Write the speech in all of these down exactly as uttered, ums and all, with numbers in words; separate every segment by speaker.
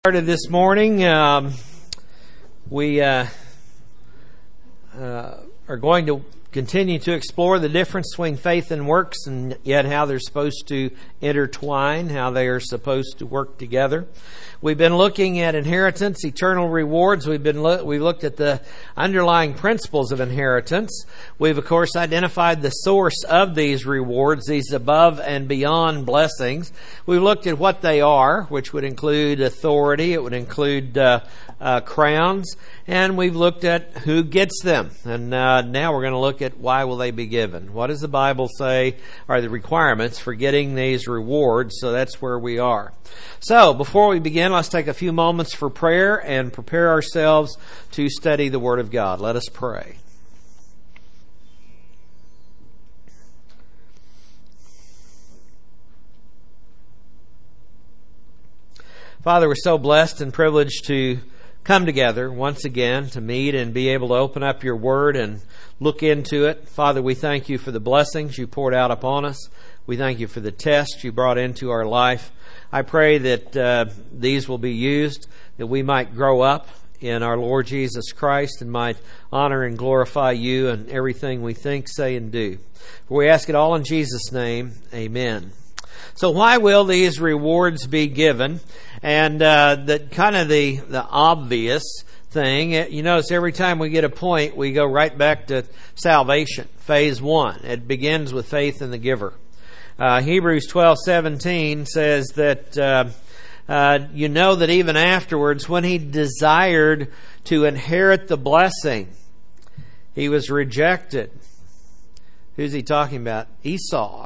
Speaker 1: Started this morning. Um, we uh, uh, are going to continue to explore the difference between faith and works, and yet how they're supposed to intertwine, how they are supposed to work together. We've been looking at inheritance, eternal rewards. We've been lo- we've looked at the underlying principles of inheritance. We've of course identified the source of these rewards, these above and beyond blessings. We've looked at what they are, which would include authority. It would include uh, uh, crowns, and we've looked at who gets them. And uh, now we're going to look at why will they be given. What does the Bible say are the requirements for getting these rewards? So that's where we are. So before we begin, let's take a few moments for prayer and prepare ourselves to study the Word of God. Let us pray. Father, we're so blessed and privileged to come together once again to meet and be able to open up your Word and look into it. Father, we thank you for the blessings you poured out upon us. We thank you for the tests you brought into our life. I pray that uh, these will be used, that we might grow up in our Lord Jesus Christ and might honor and glorify you in everything we think, say, and do. For we ask it all in Jesus' name. Amen. So why will these rewards be given? And uh, the kind of the, the obvious thing, you notice every time we get a point, we go right back to salvation, phase one. It begins with faith in the giver. Uh, Hebrews twelve seventeen says that uh, uh, you know that even afterwards, when he desired to inherit the blessing, he was rejected. Who's he talking about? Esau.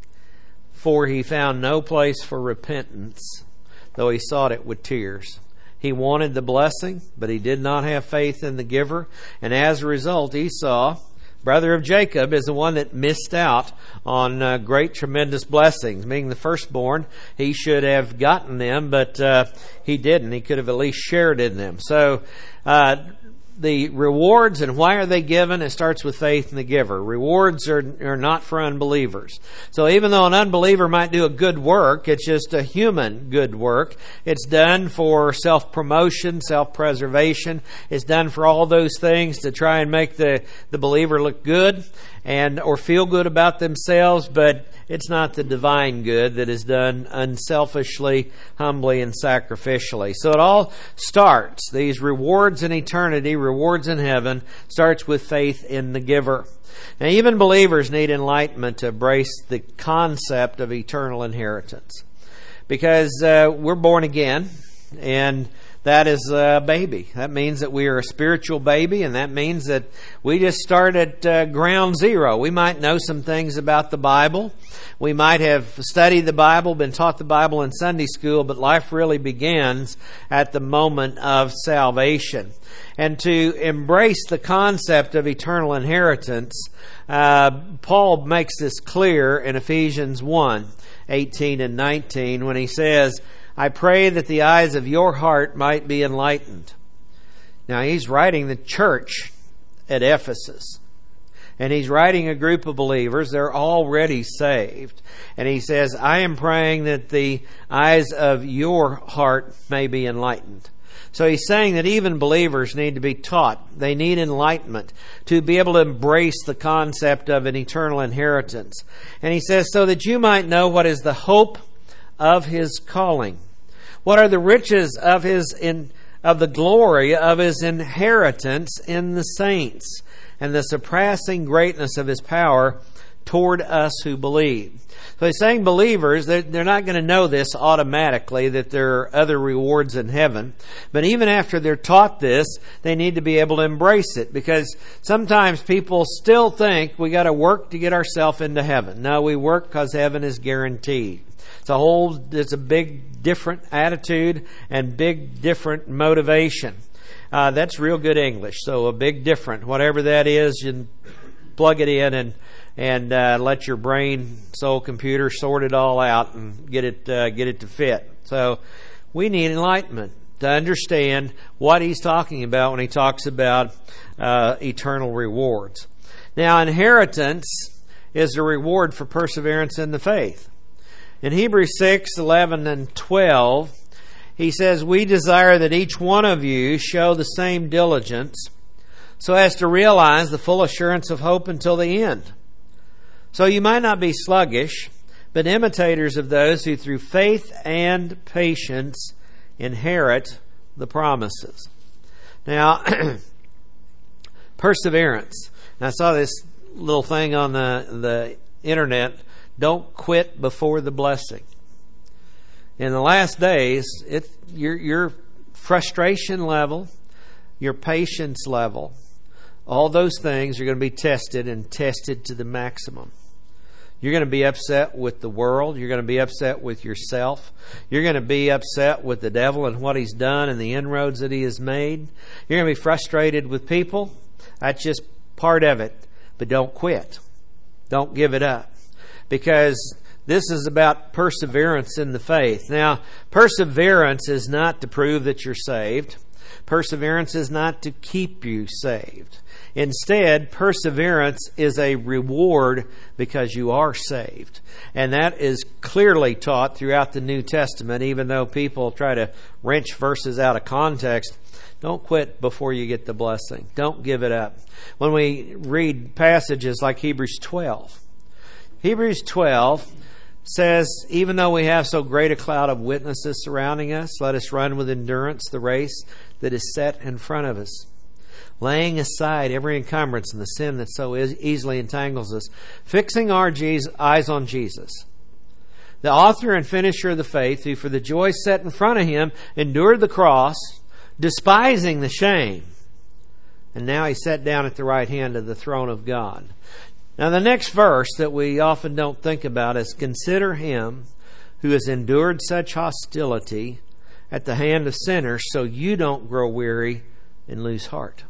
Speaker 1: For he found no place for repentance, though he sought it with tears. He wanted the blessing, but he did not have faith in the giver. And as a result, Esau, brother of Jacob, is the one that missed out on uh, great, tremendous blessings. Being the firstborn, he should have gotten them, but uh, he didn't. He could have at least shared in them. So, uh, the rewards and why are they given? It starts with faith in the giver. Rewards are, are not for unbelievers. So even though an unbeliever might do a good work, it's just a human good work. It's done for self-promotion, self-preservation. It's done for all those things to try and make the, the believer look good and or feel good about themselves, but it's not the divine good that is done unselfishly, humbly, and sacrificially. So it all starts, these rewards in eternity, rewards in heaven, starts with faith in the giver. Now, even believers need enlightenment to embrace the concept of eternal inheritance. Because uh, we're born again, and that is a baby. That means that we are a spiritual baby, and that means that we just start at uh, ground zero. We might know some things about the Bible. We might have studied the Bible, been taught the Bible in Sunday school, but life really begins at the moment of salvation. And to embrace the concept of eternal inheritance, uh, Paul makes this clear in Ephesians one, eighteen and nineteen, when he says, I pray that the eyes of your heart might be enlightened. Now, he's writing the church at Ephesus. And he's writing a group of believers. They're already saved. And he says, I am praying that the eyes of your heart may be enlightened. So he's saying that even believers need to be taught. They need enlightenment to be able to embrace the concept of an eternal inheritance. And he says, so that you might know what is the hope of his calling. What are the riches of his in, of the glory of his inheritance in the saints, and the surpassing greatness of his power toward us who believe. So he's saying believers, they're, they're not going to know this automatically, that there are other rewards in heaven. But even after they're taught this, they need to be able to embrace it. Because sometimes people still think we got to work to get ourselves into heaven. No, we work because heaven is guaranteed. It's a whole, it's a big different attitude and big different motivation. Uh, that's real good English. So a big different, whatever that is, you plug it in and and uh, let your brain, soul, computer sort it all out and get it uh, get it to fit. So we need enlightenment to understand what he's talking about when he talks about uh, eternal rewards. Now, inheritance is a reward for perseverance in the faith. In Hebrews six, eleven, and twelve, he says, we desire that each one of you show the same diligence so as to realize the full assurance of hope until the end. So you might not be sluggish, but imitators of those who through faith and patience inherit the promises. Now, perseverance. And I saw this little thing on the, the internet. Don't quit before the blessing. In the last days, it, your, your frustration level, your patience level, all those things are going to be tested and tested to the maximum. You're going to be upset with the world. You're going to be upset with yourself. You're going to be upset with the devil and what he's done and the inroads that he has made. You're going to be frustrated with people. That's just part of it. But don't quit. Don't give it up. Because this is about perseverance in the faith. Now, perseverance is not to prove that you're saved. Perseverance is not to keep you saved. Instead, perseverance is a reward because you are saved. And that is clearly taught throughout the New Testament, even though people try to wrench verses out of context. Don't quit before you get the blessing. Don't give it up. When we read passages like Hebrews twelve, Hebrews twelve says, even though we have so great a cloud of witnesses surrounding us, let us run with endurance the race that is set in front of us, laying aside every encumbrance and the sin that so easily entangles us, fixing our eyes on Jesus, the author and finisher of the faith, who for the joy set in front of him endured the cross, despising the shame, and now he sat down at the right hand of the throne of God. Now the next verse that we often don't think about is, consider him who has endured such hostility at the hand of sinners, so you don't grow weary and lose heart.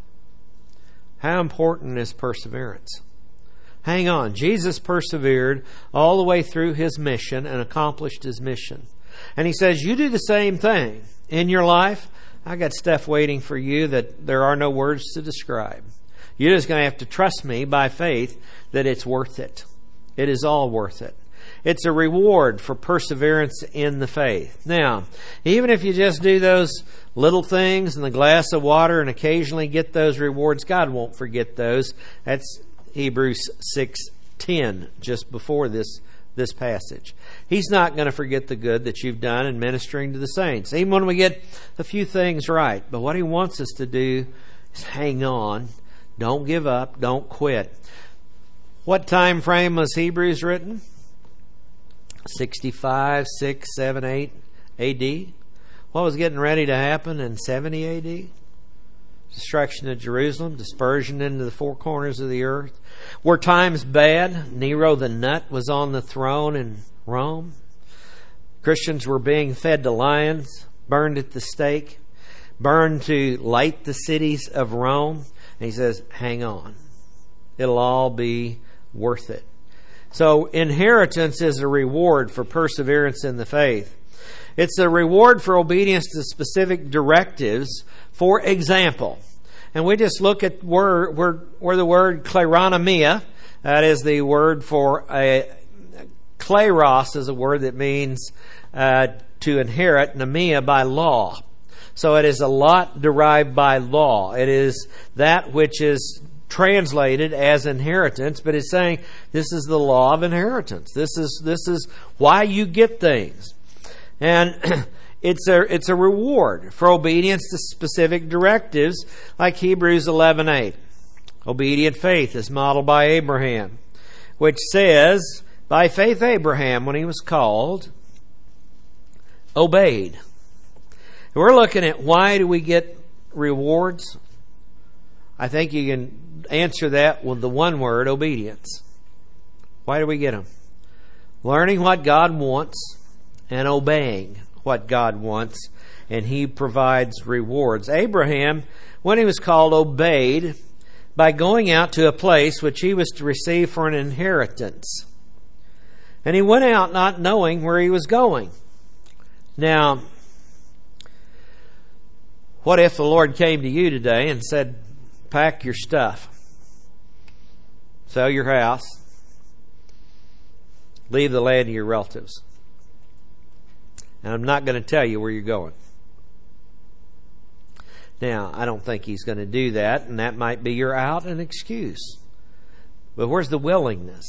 Speaker 1: How important is perseverance? Hang on. Jesus persevered all the way through his mission and accomplished his mission. And he says, you do the same thing in your life. I got stuff waiting for you that there are no words to describe. You're just going to have to trust me by faith that it's worth it. It is all worth it. It's a reward for perseverance in the faith. Now, even if you just do those little things in the glass of water and occasionally get those rewards, God won't forget those. That's Hebrews six ten, just before this this passage. He's not going to forget the good that you've done in ministering to the saints, even when we get a few things right. But what he wants us to do is hang on. Don't give up. Don't quit. What time frame was Hebrews written? sixty-five, six, seven, eight A D. What was getting ready to happen in seventy A D? Destruction of Jerusalem, dispersion into the four corners of the earth. Were times bad? Nero the Nut was on the throne in Rome. Christians were being fed to lions, burned at the stake, burned to light the cities of Rome. And he says, hang on. It'll all be worth it. So inheritance is a reward for perseverance in the faith. It's a reward for obedience to specific directives. For example, and we just look at where, where, where the word kleronomia, that is the word for a kleros, is a word that means uh, to inherit, nomia by law. So it is a lot derived by law. It is that which is translated as inheritance, but it's saying this is the law of inheritance. This is this is why you get things. And it's a it's a reward for obedience to specific directives, like Hebrews eleven eight. Obedient faith is modeled by Abraham, which says, by faith Abraham, when he was called, obeyed. We're looking at why do we get rewards? I think you can answer that with the one word, obedience. Why do we get them? Learning what God wants and obeying what God wants, and he provides rewards. Abraham, when he was called, obeyed by going out to a place which he was to receive for an inheritance. And he went out not knowing where he was going. Now, what if the Lord came to you today and said, pack your stuff, sell your house, leave the land of your relatives, and I'm not going to tell you where you're going. Now, I don't think He's going to do that, and that might be your out and excuse. But where's the willingness?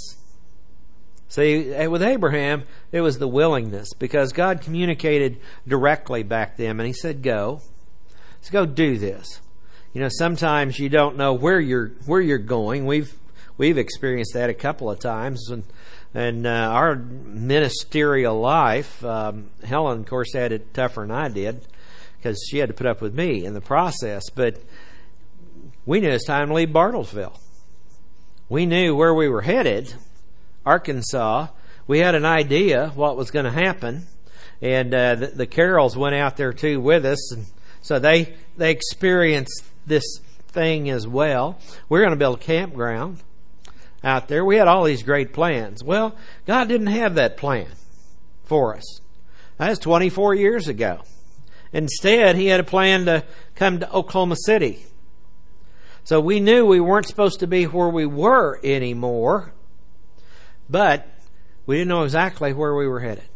Speaker 1: See, with Abraham, it was the willingness, because God communicated directly back then, and He said, go. So go do this. You know, sometimes you don't know where you're where you're going. We've we've experienced that a couple of times, and and uh, our ministerial life. Um, Helen, of course, had it tougher than I did because she had to put up with me in the process. But we knew it's time to leave Bartlesville. We knew where we were headed, Arkansas. We had an idea what was going to happen, and uh, the, the Carrolls went out there too with us, and so they they experienced this thing as well. We're going to build a campground out there. We had all these great plans. Well, God didn't have that plan for us. That was twenty-four years ago. Instead, He had a plan to come to Oklahoma City. So we knew we weren't supposed to be where we were anymore, but we didn't know exactly where we were headed.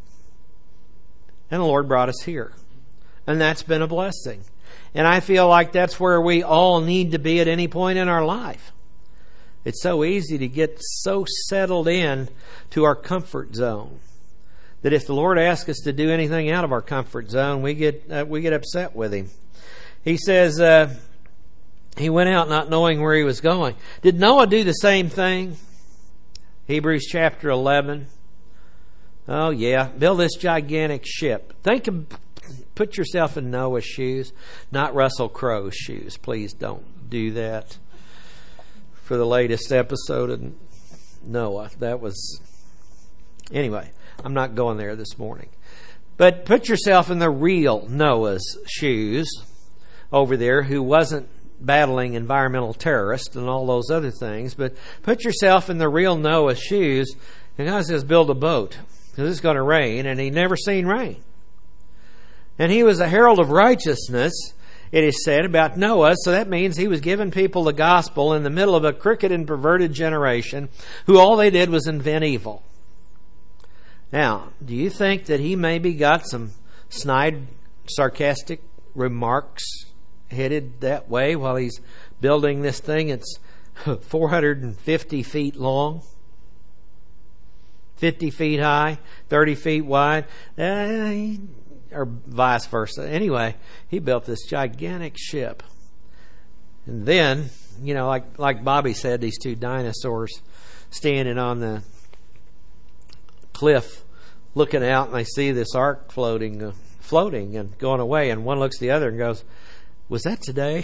Speaker 1: And the Lord brought us here. And that's been a blessing. And I feel like that's where we all need to be at any point in our life. It's so easy to get so settled in to our comfort zone that if the Lord asks us to do anything out of our comfort zone, we get uh, we get upset with Him. He says uh, he went out not knowing where he was going. Did Noah do the same thing? Hebrews chapter eleven. Oh yeah, build this gigantic ship. Think of, put yourself in Noah's shoes, not Russell Crowe's shoes. Please don't do that. For the latest episode of Noah, that was anyway. I'm not going there this morning, but put yourself in the real Noah's shoes over there, who wasn't battling environmental terrorists and all those other things. But put yourself in the real Noah's shoes, and God says, build a boat because it's going to rain, and he never seen rain. And he was a herald of righteousness, it is said about Noah, so that means he was giving people the gospel in the middle of a crooked and perverted generation who all they did was invent evil. Now, do you think that he maybe got some snide, sarcastic remarks headed that way while he's building this thing? It's four hundred fifty feet long, fifty feet high, thirty feet wide. Uh, he, or vice versa. Anyway, he built this gigantic ship. And then, you know, like like Bobby said, these two dinosaurs standing on the cliff looking out, and they see this ark floating, uh, floating and going away. And one looks at the other and goes, was that today?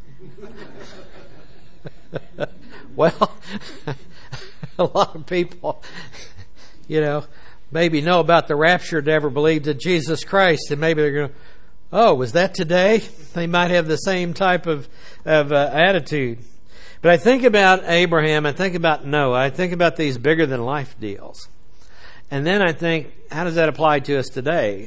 Speaker 1: Well, a lot of people, you know, maybe know about the rapture, never believed in Jesus Christ, and maybe they're going, oh, was that today? They might have the same type of, of uh, attitude. But I think about Abraham, I think about Noah, I think about these bigger than life deals. And then I think, how does that apply to us today?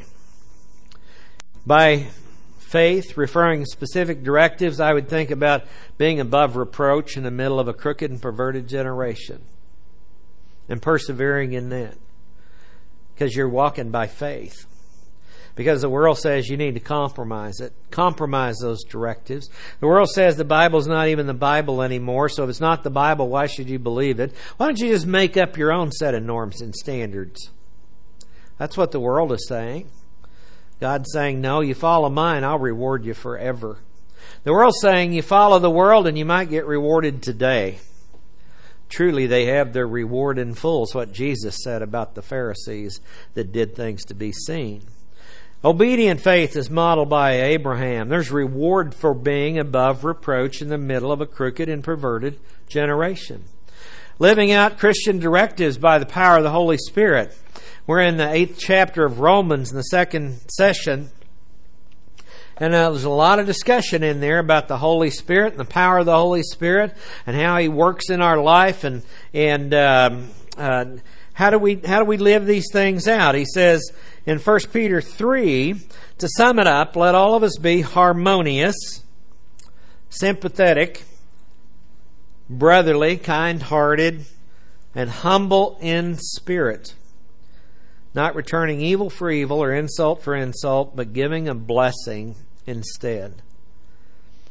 Speaker 1: By faith, referring specific directives, I would think about being above reproach in the middle of a crooked and perverted generation and persevering in that. Because you're walking by faith. Because the world says you need to compromise it. Compromise those directives. The world says the Bible's not even the Bible anymore, so if it's not the Bible, why should you believe it? Why don't you just make up your own set of norms and standards? That's what the world is saying. God's saying, no, you follow mine, I'll reward you forever. The world's saying you follow the world and you might get rewarded today. Truly, they have their reward in full. It's what Jesus said about the Pharisees that did things to be seen. Obedient faith is modeled by Abraham. There's reward for being above reproach in the middle of a crooked and perverted generation. Living out Christian directives by the power of the Holy Spirit. We're in the eighth chapter of Romans in the second session. And uh, there's a lot of discussion in there about the Holy Spirit and the power of the Holy Spirit and how He works in our life and and um, uh, how do we how do we live these things out? He says in First Peter three, to sum it up, let all of us be harmonious, sympathetic, brotherly, kind-hearted, and humble in spirit, not returning evil for evil or insult for insult, but giving a blessing instead.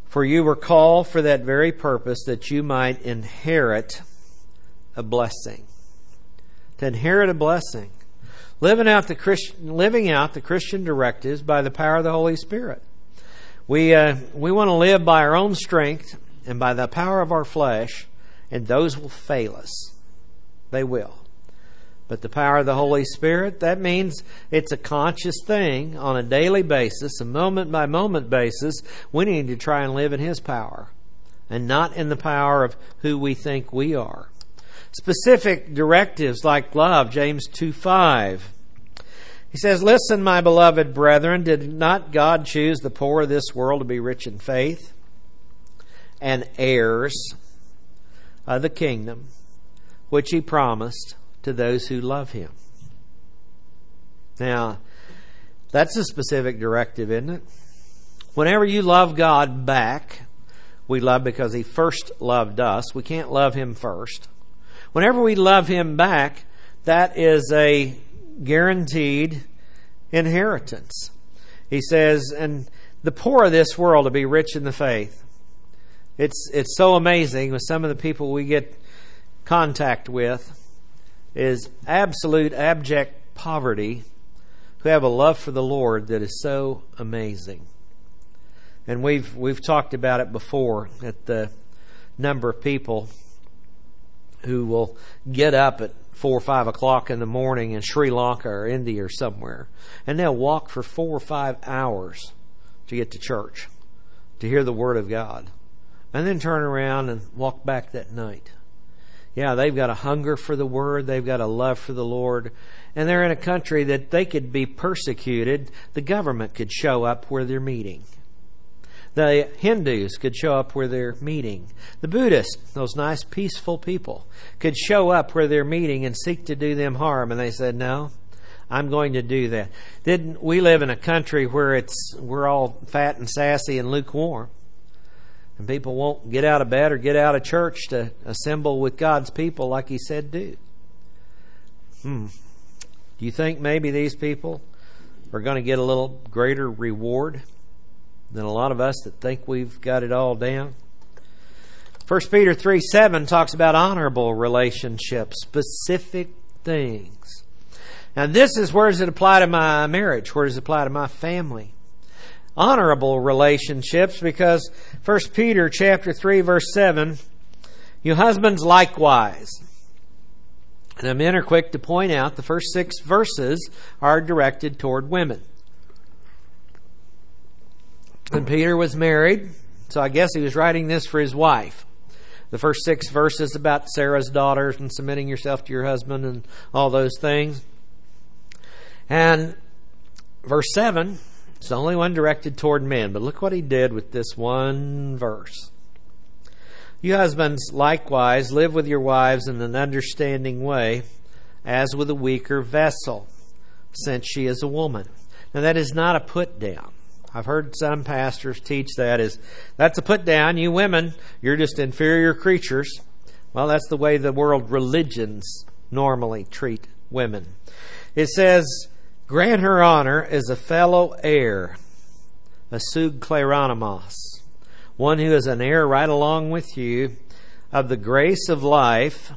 Speaker 1: For you were called for that very purpose, that you might inherit a blessing. To inherit a blessing. Living out the Christian, living out the Christian directives by the power of the Holy Spirit. We uh, we want to live by our own strength and by the power of our flesh, and those will fail us. They will. But the power of the Holy Spirit, that means it's a conscious thing on a daily basis, a moment-by-moment basis. We need to try and live in His power and not in the power of who we think we are. Specific directives like love, James two five. He says, "Listen, my beloved brethren, did not God choose the poor of this world to be rich in faith and heirs of the kingdom, which He promised to those who love Him?" Now, that's a specific directive, isn't it? Whenever you love God back, we love because He first loved us. We can't love Him first. Whenever we love Him back, that is a guaranteed inheritance. He says, and the poor of this world to be rich in the faith. It's it's so amazing with some of the people we get contact with is absolute abject poverty who have a love for the Lord that is so amazing. And we've we've talked about it before, at the number of people who will get up at four or five o'clock in the morning in Sri Lanka or India or somewhere, and they'll walk for four or five hours to get to church, to hear the Word of God, and then turn around and walk back that night. Yeah, they've got a hunger for the Word, they've got a love for the Lord, and they're in a country that they could be persecuted. The government could show up where they're meeting. The Hindus could show up where they're meeting. The Buddhists, those nice peaceful people, could show up where they're meeting and seek to do them harm. And they said, no, I'm going to do that. Didn't we live in a country where it's we're all fat and sassy and lukewarm, and people won't get out of bed or get out of church to assemble with God's people like He said do? Hmm. Do you think maybe these people are going to get a little greater reward than a lot of us that think we've got it all down? First Peter three seven talks about honorable relationships, specific things. Now this is, where does it apply to my marriage? Where does it apply to my family? Honorable relationships, because First Peter chapter three verse seven, you husbands likewise. And the men are quick to point out the first six verses are directed toward women. And Peter was married, so I guess he was writing this for his wife. The first six verses about Sarah's daughters and submitting yourself to your husband and all those things. And verse seven, it's the only one directed toward men. But look what he did with this one verse. You husbands likewise live with your wives in an understanding way, as with a weaker vessel, since she is a woman. Now that is not a put down. I've heard some pastors teach that as, that's a put down. You women, you're just inferior creatures. Well, that's the way the world religions normally treat women. It says, grant her honor as a fellow heir, a sug kleronimos, one who is an heir right along with you of the grace of life,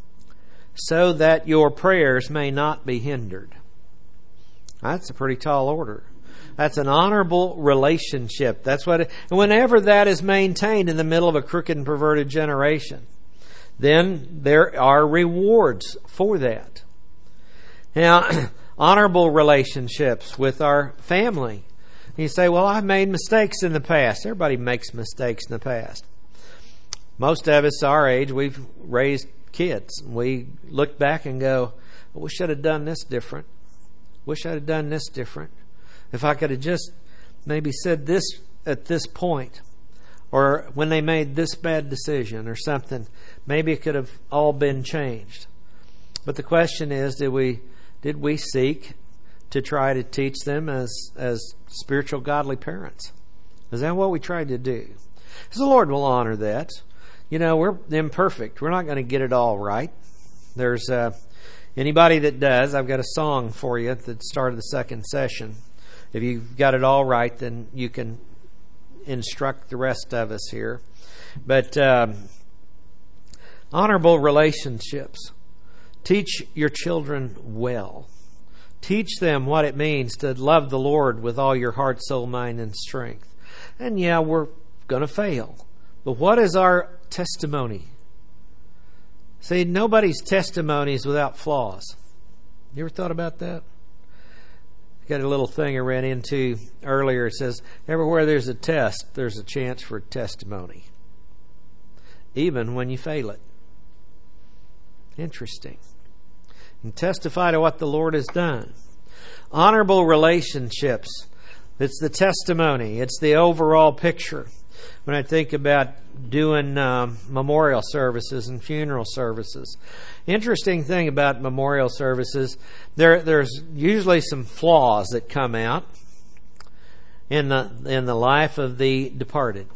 Speaker 1: so that your prayers may not be hindered. That's a pretty tall order. That's an honorable relationship. That's what it, and whenever that is maintained in the middle of a crooked and perverted generation, then there are rewards for that. Now, honorable relationships with our family. You say, well, I've made mistakes in the past. Everybody makes mistakes in the past. Most of us our age, we've raised kids. We look back and go, well, we should have done this different. Wish I'd have done this different. If I could have just maybe said this at this point, or when they made this bad decision or something, maybe it could have all been changed. But the question is, did we did we seek to try to teach them as as spiritual godly parents? Is that what we tried to do? Because the Lord will honor that. You know, we're imperfect. We're not going to get it all right. There's uh, anybody that does, I've got a song for you at the start of the second session. If you've got it all right, then you can instruct the rest of us here. But um, honorable relationships. Teach your children well. Teach them what it means to love the Lord with all your heart, soul, mind, and strength. And yeah, we're going to fail. But what is our testimony? See, nobody's testimony is without flaws. You ever thought about that? I got a little thing I ran into earlier. It says, everywhere there's a test, there's a chance for testimony. Even when you fail it. Interesting. And testify to what the Lord has done. Honorable relationships. It's the testimony. It's the overall picture. When I think about doing um, memorial services and funeral services. Interesting thing about memorial services, there there's usually some flaws that come out in the in the life of the departed.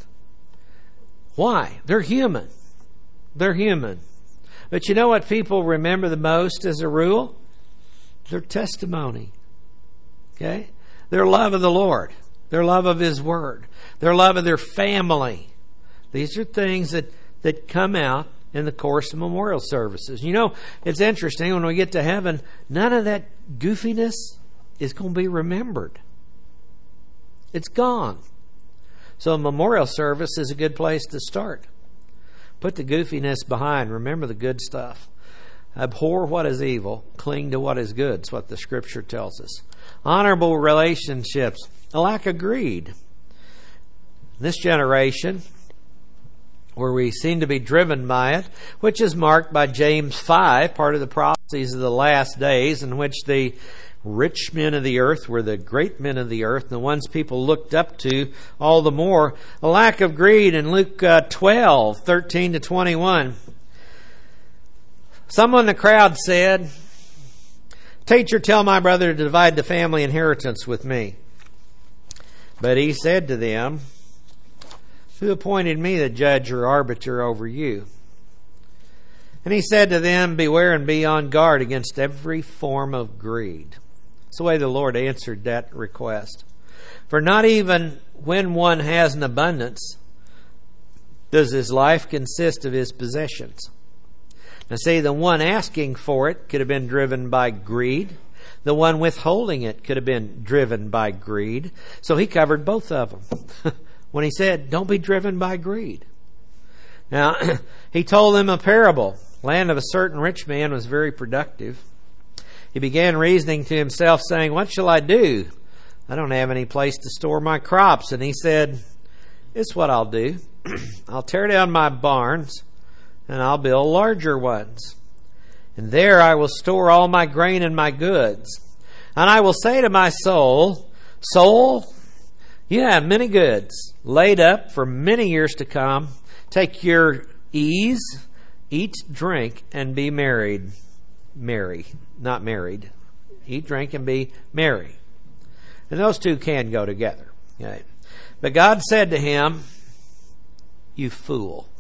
Speaker 1: Why? They're human. They're human. But you know what people remember the most as a rule? Their testimony. Okay? Their love of the Lord. Their love of His Word. Their love of their family. These are things that, that come out in the course of memorial services. You know, it's interesting, when we get to heaven, none of that goofiness is going to be remembered. It's gone. So a memorial service is a good place to start. Put the goofiness behind. Remember the good stuff. Abhor what is evil. Cling to what is good. That's what the Scripture tells us. Honorable relationships. A lack of greed. This generation, where we seem to be driven by it, which is marked by James five, part of the prophecies of the last days, in which the rich men of the earth were the great men of the earth, the ones people looked up to all the more. A lack of greed in Luke uh, twelve, thirteen to twenty-one. Someone in the crowd said, "Teacher, tell my brother to divide the family inheritance with me." But he said to them, "Who appointed me the judge or arbiter over you?" And he said to them, "Beware and be on guard against every form of greed." That's the way the Lord answered that request. For not even when one has an abundance does his life consist of his possessions. Now see, the one asking for it could have been driven by greed. The one withholding it could have been driven by greed. So he covered both of them when he said, don't be driven by greed. Now, he told them a parable. Land of a certain rich man was very productive. He began reasoning to himself, saying, "What shall I do? I don't have any place to store my crops." And he said, "This is what I'll do. I'll tear down my barns, and I'll build larger ones. And there I will store all my grain and my goods. And I will say to my soul, Soul, you have many goods laid up for many years to come. Take your ease, eat, drink, and be married." Merry, not married. Eat, drink, and be merry. And those two can go together. Okay. But God said to him, "You fool.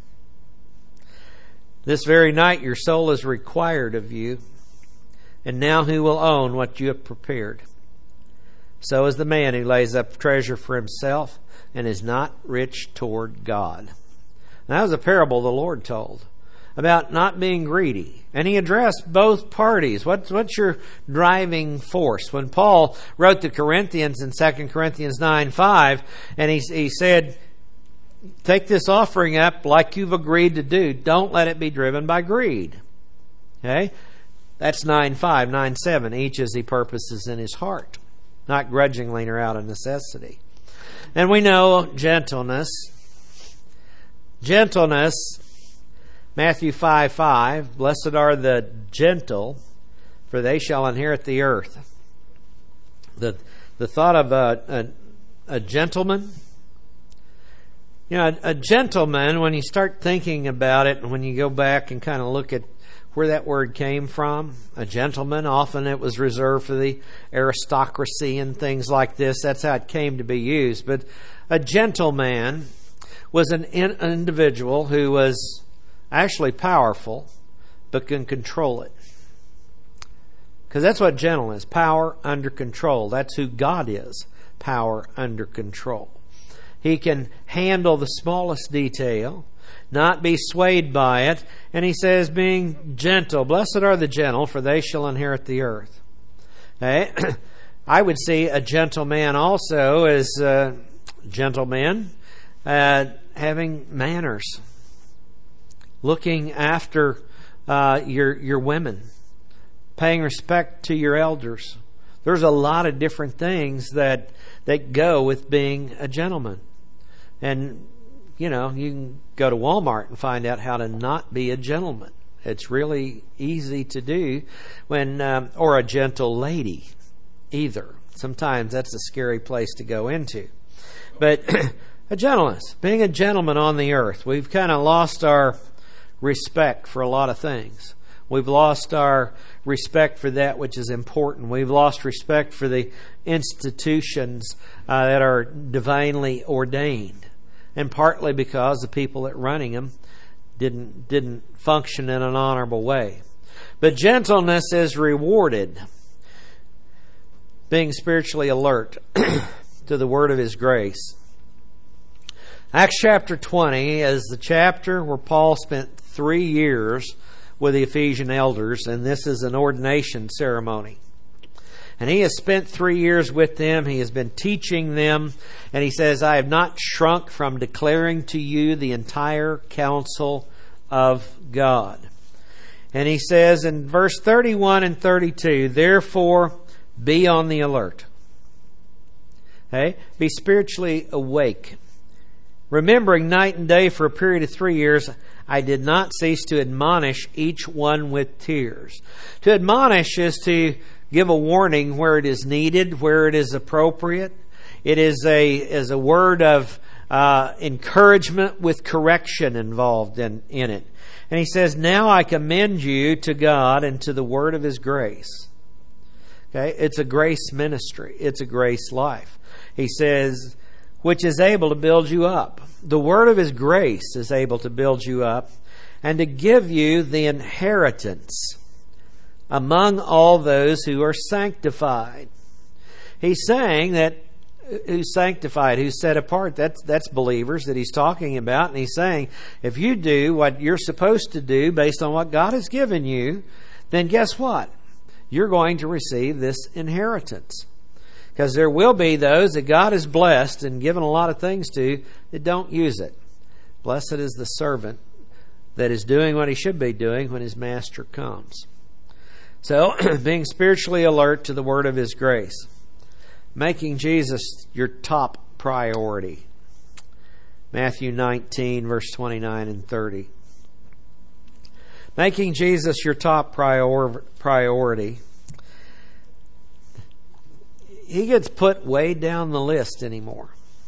Speaker 1: This very night your soul is required of you, and now who will own what you have prepared? So is the man who lays up treasure for himself and is not rich toward God." And that was a parable the Lord told about not being greedy. And he addressed both parties. What's, what's your driving force? When Paul wrote to Corinthians in Second Corinthians nine five, and he, he said, take this offering up like you've agreed to do. Don't let it be driven by greed. Okay? That's nine five, nine seven. Each as he purposes in his heart, not grudgingly or out of necessity. And we know gentleness. Gentleness, Matthew five five, "Blessed are the gentle, for they shall inherit the earth." The the thought of a, a, a gentleman, you know, a, a gentleman, when you start thinking about it, and when you go back and kind of look at where that word came from, a gentleman, often it was reserved for the aristocracy and things like this. That's how it came to be used. But a gentleman was an in, individual who was actually powerful, but can control it. Because that's what gentle is, power under control. That's who God is, power under control. He can handle the smallest detail, not be swayed by it. And he says, being gentle. Blessed are the gentle, for they shall inherit the earth. Okay? I would see a gentle man also as a gentleman uh, having manners, looking after uh, your your women, paying respect to your elders. There's a lot of different things that that go with being a gentleman. And, you know, you can go to Walmart and find out how to not be a gentleman. It's really easy to do when, um, or a gentle lady either. Sometimes that's a scary place to go into. But a gentleness, being a gentleman on the earth. We've kind of lost our respect for a lot of things. We've lost our respect for that which is important. We've lost respect for the institutions uh, that are divinely ordained. And partly because the people that running them didn't didn't function in an honorable way. But gentleness is rewarded. Being spiritually alert to the word of His grace. Acts chapter twenty is the chapter where Paul spent three years with the Ephesian elders, and this is an ordination ceremony. And he has spent three years with them. He has been teaching them. And he says, I have not shrunk from declaring to you the entire counsel of God. And he says in verse thirty-one and thirty-two, therefore be on the alert. Okay? Be spiritually awake. Remembering night and day for a period of three years, I did not cease to admonish each one with tears. To admonish is to give a warning where it is needed, where it is appropriate. It is a is a word of uh, encouragement with correction involved in, in it. And he says, now I commend you to God and to the word of His grace. Okay, it's a grace ministry. It's a grace life. He says, which is able to build you up. The word of His grace is able to build you up and to give you the inheritance among all those who are sanctified. He's saying that who's sanctified, who's set apart, that's that's believers that he's talking about. And he's saying, if you do what you're supposed to do based on what God has given you, then guess what? You're going to receive this inheritance. Because there will be those that God has blessed and given a lot of things to that don't use it. Blessed is the servant that is doing what he should be doing when his master comes. So, being spiritually alert to the word of His grace. Making Jesus your top priority. Matthew nineteen, verse twenty-nine and thirty. Making Jesus your top prior- priority. He gets put way down the list anymore.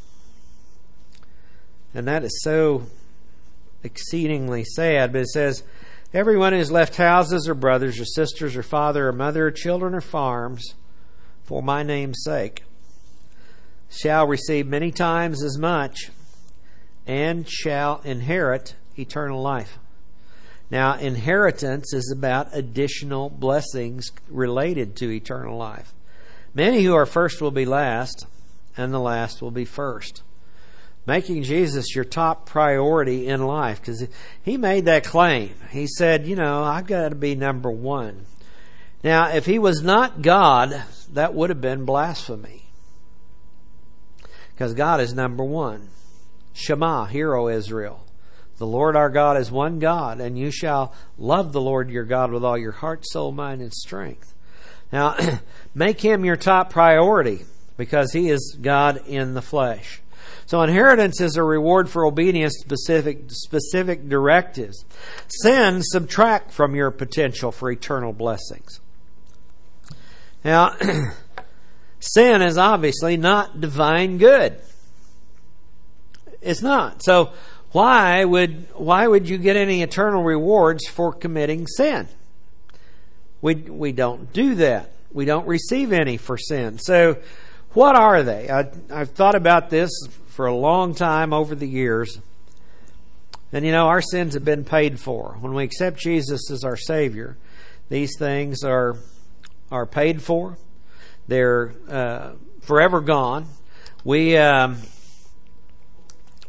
Speaker 1: And that is so exceedingly sad. But it says, everyone who's left houses or brothers or sisters or father or mother or children or farms for my name's sake shall receive many times as much and shall inherit eternal life. Now, inheritance is about additional blessings related to eternal life. Many who are first will be last, and the last will be first. Making Jesus your top priority in life, because He made that claim. He said, you know, I've got to be number one. Now, if He was not God, that would have been blasphemy. Because God is number one. Shema, hear, O Israel. The Lord our God is one God, and you shall love the Lord your God with all your heart, soul, mind, and strength. Now, make Him your top priority because He is God in the flesh. So inheritance is a reward for obedience to specific, specific directives. Sin subtract from your potential for eternal blessings. Now, sin is obviously not divine good. It's not. So why would why would you get any eternal rewards for committing sin? We we don't do that. We don't receive any for sin. So what are they? I, I've thought about this for a long time over the years. And you know, our sins have been paid for. When we accept Jesus as our Savior, these things are are paid for. They're uh, forever gone. We um,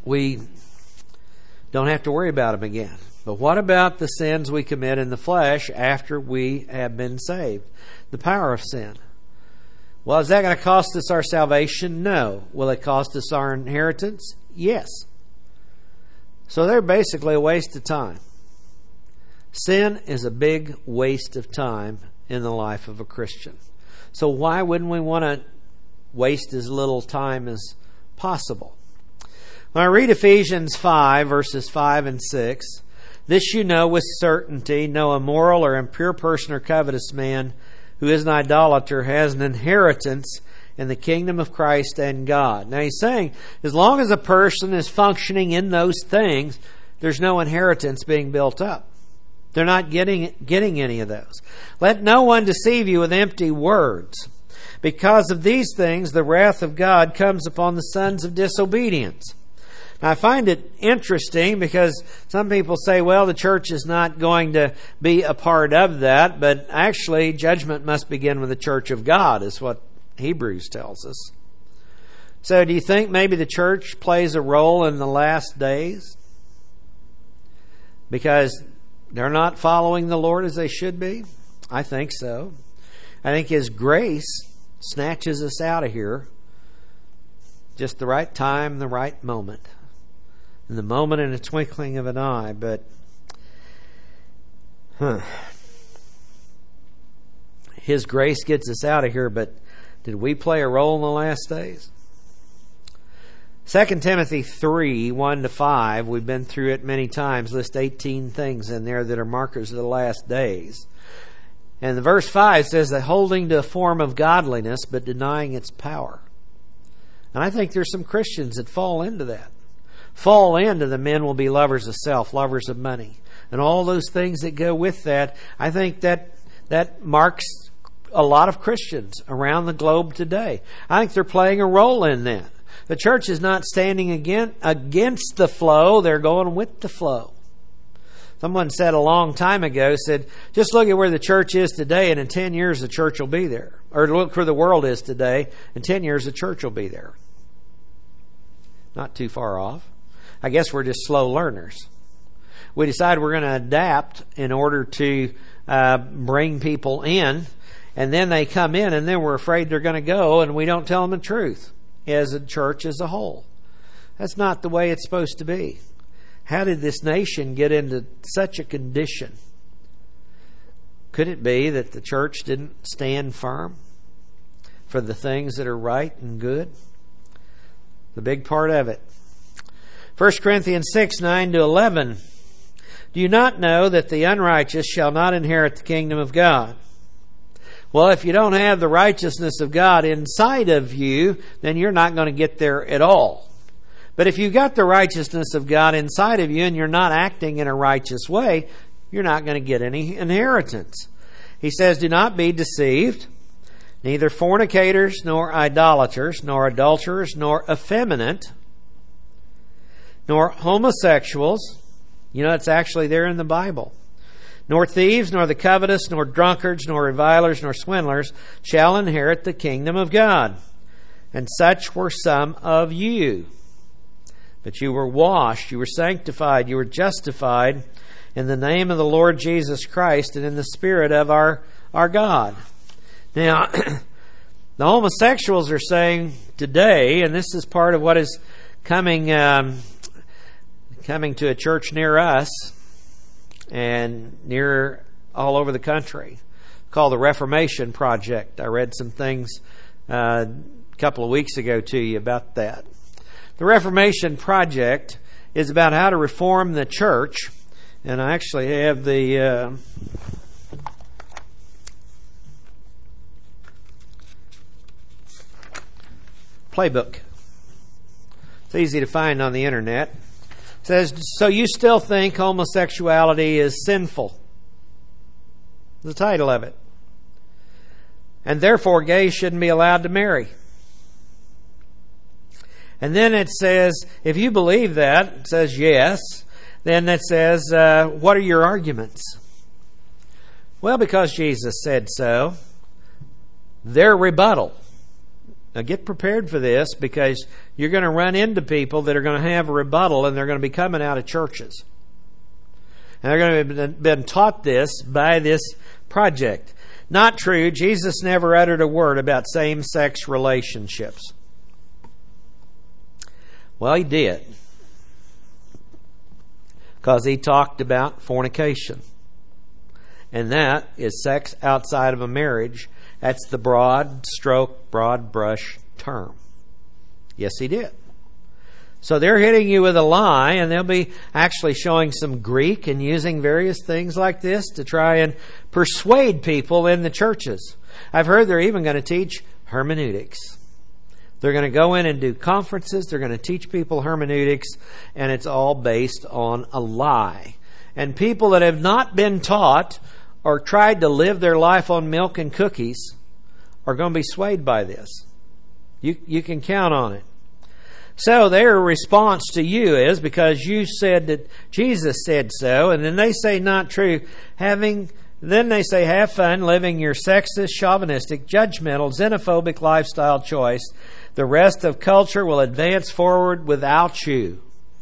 Speaker 1: we don't have to worry about them again. But what about the sins we commit in the flesh after we have been saved? The power of sin. Well, is that going to cost us our salvation? No. Will it cost us our inheritance? Yes. So they're basically a waste of time. Sin is a big waste of time in the life of a Christian. So why wouldn't we want to waste as little time as possible? When I read Ephesians five, verses five and six, this you know with certainty, no immoral or impure person or covetous man who is an idolater has an inheritance in the kingdom of Christ and God. Now he's saying, as long as a person is functioning in those things, there's no inheritance being built up. They're not getting getting any of those. Let no one deceive you with empty words. Because of these things, the wrath of God comes upon the sons of disobedience. Now, I find it interesting because some people say, well, the church is not going to be a part of that, but actually judgment must begin with the church of God, is what Hebrews tells us. So do you think maybe the church plays a role in the last days? Because they're not following the Lord as they should be? I think so. I think His grace snatches us out of here just the right time, the right moment. In the moment in a twinkling of an eye, but huh. His grace gets us out of here, but did we play a role in the last days? Second Timothy three, one to five, we've been through it many times, list eighteen things in there that are markers of the last days. And the verse five says that holding to a form of godliness but denying its power. And I think there's some Christians that fall into that. Fall into the men will be lovers of self, lovers of money, and all those things that go with that. I think that that marks a lot of Christians around the globe today. I think they're playing a role in that. The church is not standing again against the flow, they're going with the flow. Someone said a long time ago, said, just look at where the church is today, and in ten years the church will be there. Or look where the world is today, in ten years the church will be there. Not too far off. I guess we're just slow learners. We decide we're going to adapt in order to uh, bring people in, and then they come in, and then we're afraid they're going to go, and we don't tell them the truth as a church as a whole. That's not the way it's supposed to be. How did this nation get into such a condition? Could it be that the church didn't stand firm for the things that are right and good? The big part of it. First Corinthians six, nine to eleven. Do you not know that the unrighteous shall not inherit the kingdom of God? Well, if you don't have the righteousness of God inside of you, then you're not going to get there at all. But if you've got the righteousness of God inside of you and you're not acting in a righteous way, you're not going to get any inheritance. He says, do not be deceived. Neither fornicators, nor idolaters, nor adulterers, nor effeminate, nor homosexuals. You know, it's actually there in the Bible. Nor thieves, nor the covetous, nor drunkards, nor revilers, nor swindlers shall inherit the kingdom of God. And such were some of you. But you were washed, you were sanctified, you were justified in the name of the Lord Jesus Christ and in the Spirit of our, our God. Now, the homosexuals are saying today, and this is part of what is coming um, coming to a church near us and near all over the country, called the Reformation Project. I read some things uh, a couple of weeks ago to you about that. The Reformation Project is about how to reform the church, and I actually have the uh, playbook. It's easy to find on the internet. It says, so you still think homosexuality is sinful? The title of it. And therefore gays shouldn't be allowed to marry. And then it says, if you believe that, it says yes, then it says, uh, what are your arguments? Well, because Jesus said so, their rebuttal Now get prepared for this, because you're going to run into people that are going to have a rebuttal, and they're going to be coming out of churches. And they're going to have been taught this by this project. Not true. Jesus never uttered a word about same-sex relationships. Well, he did. Because he talked about fornication. And that is sex outside of a marriage. That's the broad stroke, broad brush term. Yes, he did. So they're hitting you with a lie, and they'll be actually showing some Greek and using various things like this to try and persuade people in the churches. I've heard they're even going to teach hermeneutics. They're going to go in and do conferences. They're going to teach people hermeneutics, and it's all based on a lie. And people that have not been taught or tried to live their life on milk and cookies are going to be swayed by this. You, you can count on it. So their response to you is, because you said that Jesus said so, and then they say not true, having then they say have fun living your sexist, chauvinistic, judgmental, xenophobic lifestyle choice. The rest of culture will advance forward without you.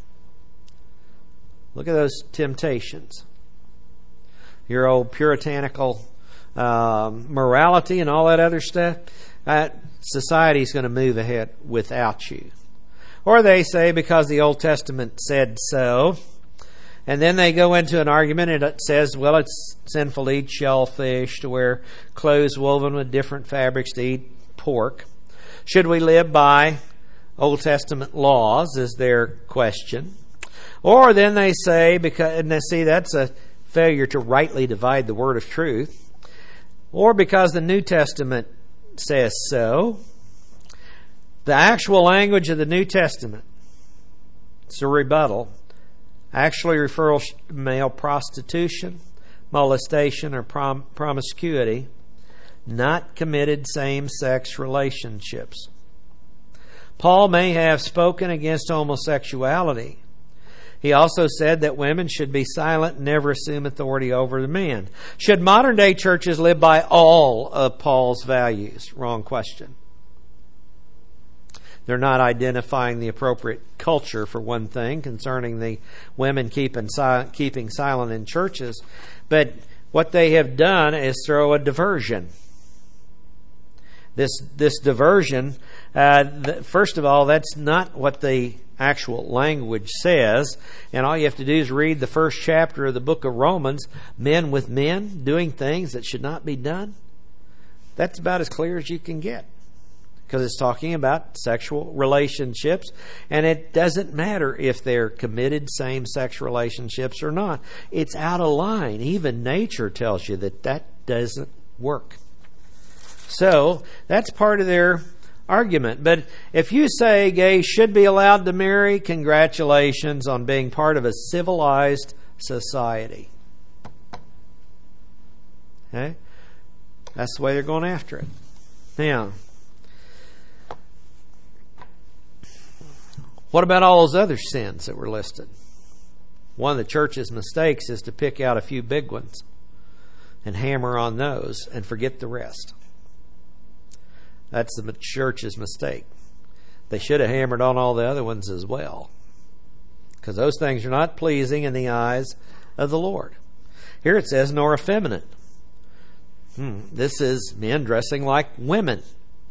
Speaker 1: Look at those temptations. Your old puritanical um, morality and all that other stuff. That society's going to move ahead without you. Or they say because the Old Testament said so. And then they go into an argument and it says, well, it's sinful to eat shellfish, to wear clothes woven with different fabrics, to eat pork. Should we live by Old Testament laws is their question. Or then they say, because and they see that's a failure to rightly divide the word of truth. Or because the New Testament says so. The actual language of the New Testament, it's a rebuttal, actually refers to male prostitution, molestation, or prom- promiscuity, not committed same-sex relationships. Paul may have spoken against homosexuality. He also said that women should be silent and never assume authority over the man. Should modern-day churches live by all of Paul's values? Wrong question. They're not identifying the appropriate culture, for one thing, concerning the women keeping, sil- keeping silent in churches. But what they have done is throw a diversion. This this diversion, uh, th- first of all, that's not what the actual language says. And all you have to do is read the first chapter of the book of Romans. Men with men doing things that should not be done. That's about as clear as you can get. Because it's talking about sexual relationships, and it doesn't matter if they're committed same-sex relationships or not. It's out of line. Even nature tells you that that doesn't work. So that's part of their argument. But if you say gays should be allowed to marry, congratulations on being part of a civilized society. Okay? That's the way they're going after it. Now, what about all those other sins that were listed? One of the church's mistakes is to pick out a few big ones and hammer on those and forget the rest. That's the church's mistake. They should have hammered on all the other ones as well, because those things are not pleasing in the eyes of the Lord. Here it says, nor effeminate. Hmm, this is men dressing like women.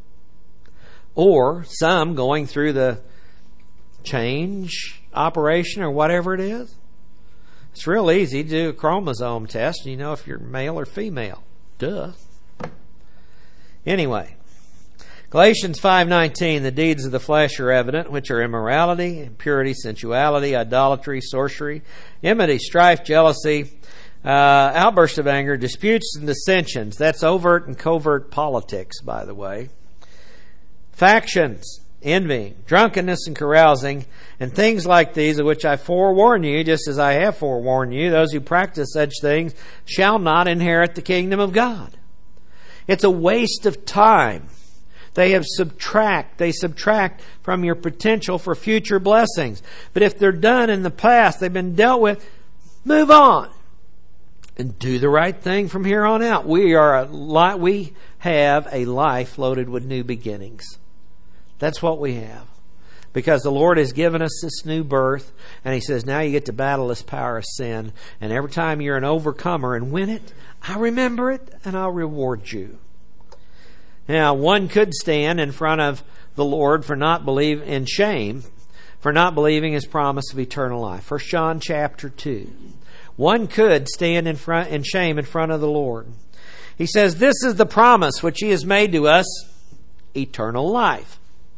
Speaker 1: Or some going through the change operation or whatever it is. It's real easy to do a chromosome test. You know if you're male or female. Duh. Anyway, Galatians five nineteen, the deeds of the flesh are evident, which are immorality, impurity, sensuality, idolatry, sorcery, enmity, strife, jealousy, uh, outbursts of anger, disputes and dissensions. That's overt and covert politics, by the way. Factions, envying, drunkenness, and carousing, and things like these, of which I forewarn you, just as I have forewarned you, those who practice such things shall not inherit the kingdom of God. It's a waste of time. They have subtract, they subtract from your potential for future blessings. But if they're done in the past, they've been dealt with, move on and do the right thing from here on out. We are a li- we have a life loaded with new beginnings. That's what we have. Because the Lord has given us this new birth, and He says, now you get to battle this power of sin. And every time you're an overcomer and win it, I remember it, and I'll reward you. Now, one could stand in front of the Lord for not believing in shame, for not believing His promise of eternal life. First John chapter two. One could stand in front in shame in front of the Lord. He says, this is the promise which He has made to us, eternal life.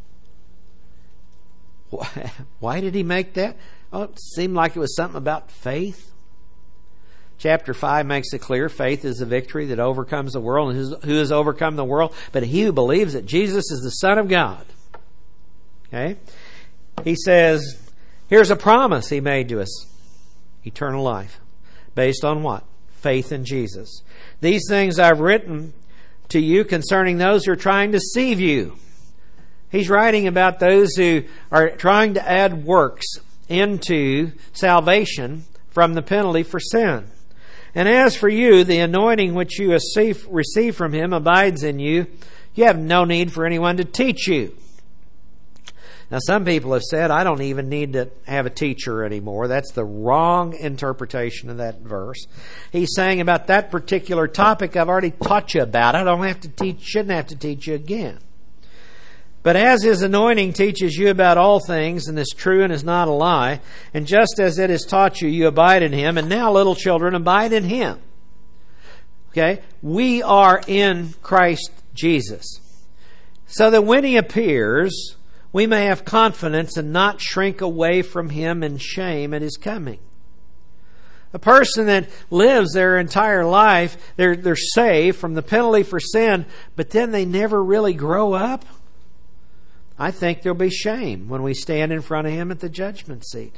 Speaker 1: Why did He make that? Oh, it seemed like it was something about faith. Chapter five makes it clear faith is the victory that overcomes the world. And who has overcome the world? But he who believes that Jesus is the Son of God. Okay? He says, here's a promise He made to us. Eternal life. Based on what? Faith in Jesus. These things I've written to you concerning those who are trying to deceive you. He's writing about those who are trying to add works into salvation from the penalty for sin. And as for you, the anointing which you receive from Him abides in you. You have no need for anyone to teach you. Now, some people have said, I don't even need to have a teacher anymore. That's the wrong interpretation of that verse. He's saying about that particular topic, I've already taught you about it. I don't have to teach, shouldn't have to teach you again. But as His anointing teaches you about all things, and is true and is not a lie, and just as it has taught you, you abide in Him, and now, little children, abide in Him. Okay? We are in Christ Jesus. So that when He appears, we may have confidence and not shrink away from Him in shame at His coming. A person that lives their entire life, they're, they're saved from the penalty for sin, but then they never really grow up. I think there'll be shame when we stand in front of Him at the judgment seat.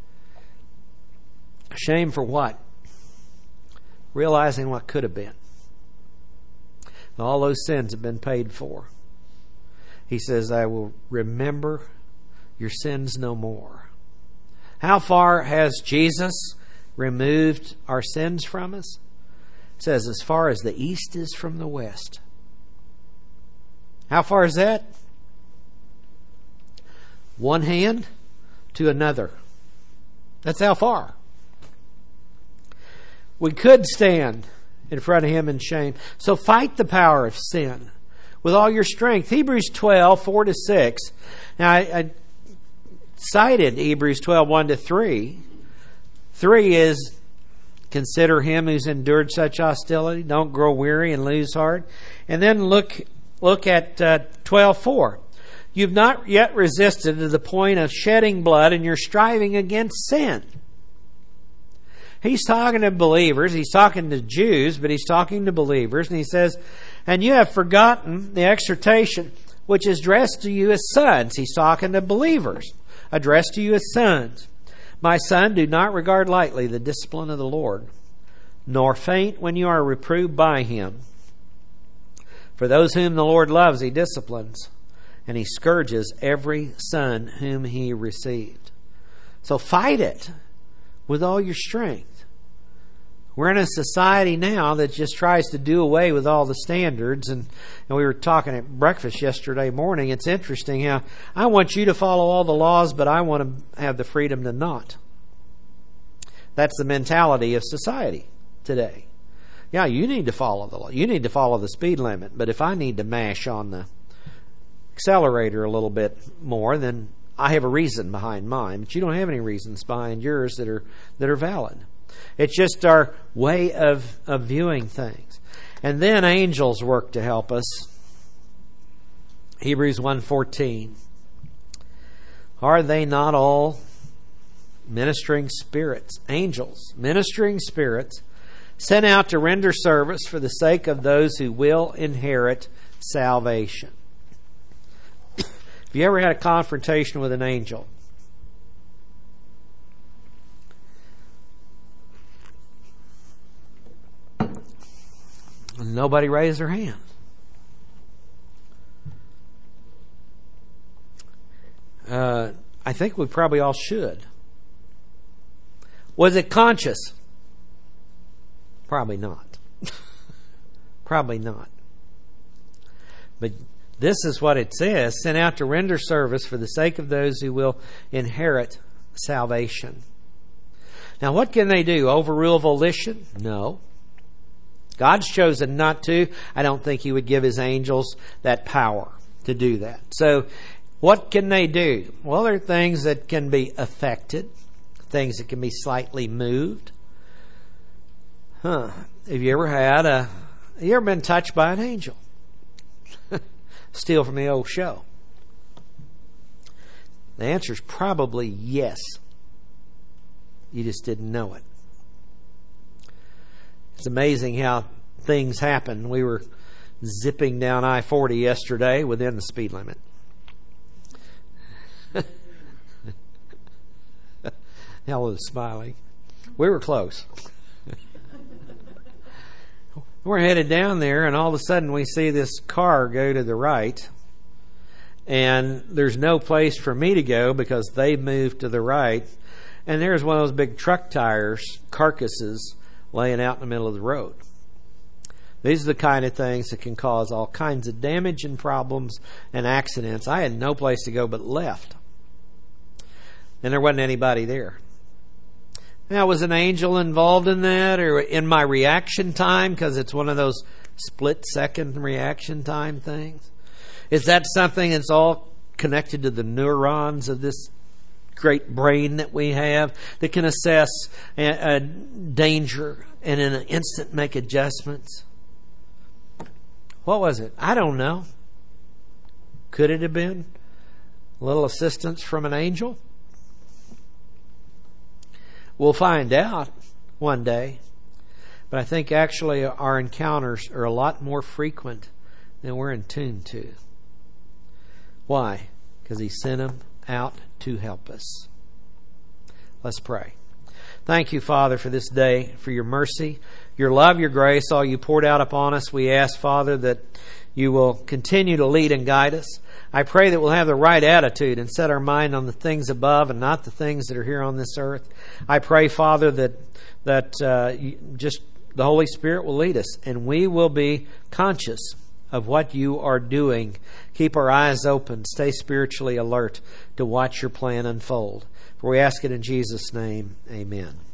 Speaker 1: Shame for what? Realizing what could have been. All those sins have been paid for. He says, I will remember your sins no more. How far has Jesus removed our sins from us? It says, as far as the east is from the west. How far is that? One hand to another. That's how far. We could stand in front of Him in shame. So fight the power of sin with all your strength. Hebrews twelve, four to six. Now, I, I cited Hebrews twelve, one to three. three is, consider Him who's endured such hostility. Don't grow weary and lose heart. And then look, look at uh, twelve, four. You've not yet resisted to the point of shedding blood, and you're striving against sin. He's talking to believers. He's talking to Jews, but He's talking to believers. And He says, and you have forgotten the exhortation which is addressed to you as sons. He's talking to believers, addressed to you as sons. My son, do not regard lightly the discipline of the Lord, nor faint when you are reproved by Him. For those whom the Lord loves, He disciplines, and He scourges every son whom He received. So fight it with all your strength. We're in a society now that just tries to do away with all the standards. And, and we were talking at breakfast yesterday morning. It's interesting how I want you to follow all the laws, but I want to have the freedom to not. That's the mentality of society today. Yeah, you need to follow the law. You need to follow the speed limit. But if I need to mash on the accelerator a little bit more, then I have a reason behind mine. But you don't have any reasons behind yours that are that are valid. It's just our way of, of viewing things. And then angels work to help us. Hebrews one fourteen. Are they not all ministering spirits, angels, ministering spirits, sent out to render service for the sake of those who will inherit salvation? Have you ever had a confrontation with an angel? Nobody raised their hand. Uh, I think we probably all should. Was it conscious? Probably not. Probably not. But This is what it says, sent out to render service for the sake of those who will inherit salvation. Now, what can they do? Overrule volition? No. God's chosen not to. I don't think He would give His angels that power to do that. So, what can they do? Well, there are things that can be affected, things that can be slightly moved. Huh. Have you ever had a... Have you ever been touched by an angel? Steal from the old show. The answer is probably yes. You just didn't know it. It's amazing how things happen. We were zipping down I forty yesterday within the speed limit. Hell was smiling. We were close. We're headed down there, and all of a sudden we see this car go to the right, and there's no place for me to go because they moved to the right, and there's one of those big truck tires, carcasses, laying out in the middle of the road. These are the kind of things that can cause all kinds of damage and problems and accidents. I had no place to go but left, and there wasn't anybody there. Now, was an angel involved in that, or in my reaction time, because it's one of those split-second reaction time things? Is that something that's all connected to the neurons of this great brain that we have that can assess a, a danger and in an instant make adjustments? What was it? I don't know. Could it have been a little assistance from an angel? We'll find out one day. But I think actually our encounters are a lot more frequent than we're in tune to. Why? Because He sent them out to help us. Let's pray. Thank you, Father, for this day, for your mercy, your love, your grace, all you poured out upon us. We ask, Father, that you will continue to lead and guide us. I pray that we'll have the right attitude and set our mind on the things above and not the things that are here on this earth. I pray, Father, that that uh, just the Holy Spirit will lead us and we will be conscious of what you are doing. Keep our eyes open. Stay spiritually alert to watch your plan unfold. For we ask it in Jesus' name. Amen.